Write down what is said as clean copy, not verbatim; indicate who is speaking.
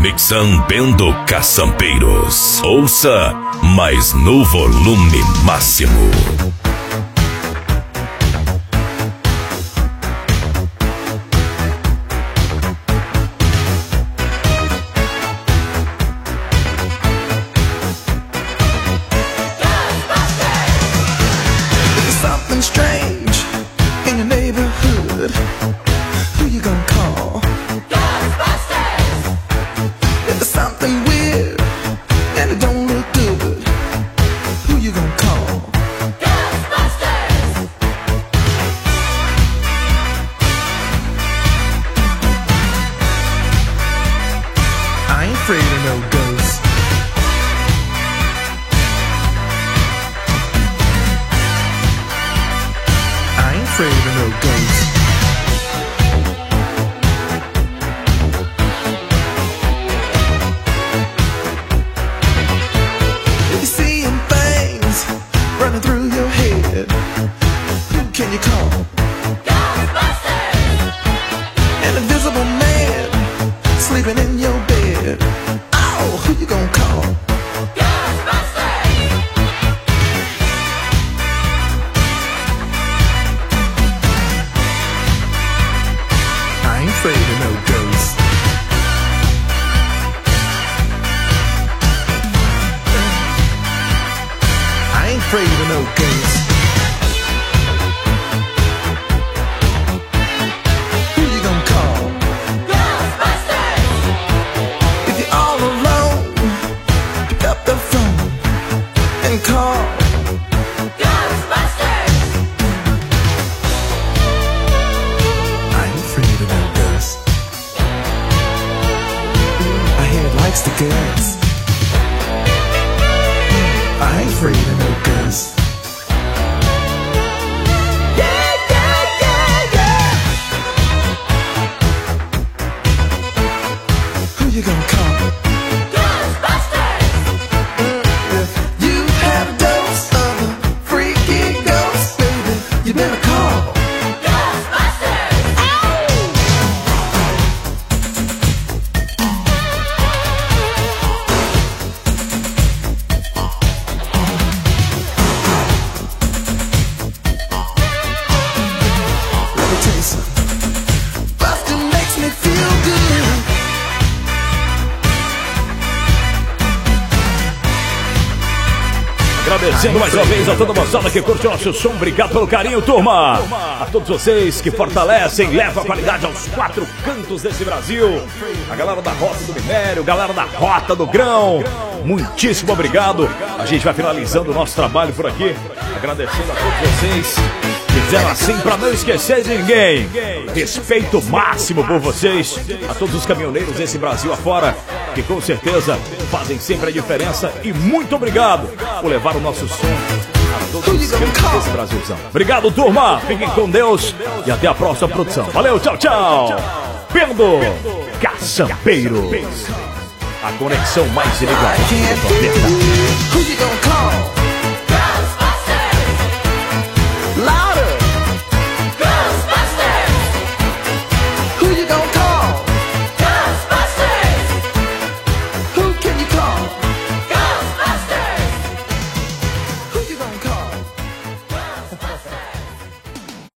Speaker 1: Mixão Bendo Caçampeiros. Ouça, mas no volume máximo.
Speaker 2: Agradecendo mais uma vez a toda a moçada que curte o nosso som. Obrigado pelo carinho, turma. A todos vocês que fortalecem, levam a qualidade aos 4 cantos desse Brasil. A galera da Rota do Minério, galera da Rota do Grão, muitíssimo obrigado. A gente vai finalizando o nosso trabalho por aqui. Agradecendo a todos vocês que fizeram assim pra não esquecer de ninguém. Respeito máximo por vocês. A todos os caminhoneiros desse Brasil afora, que com certeza fazem sempre a diferença. E muito obrigado por levar o nosso som a todos os cantos desse Brasilzão. Obrigado, turma. Fiquem com Deus e até a próxima produção. Valeu, tchau, tchau. Bendo Caçampeiros, a conexão mais legal do planeta.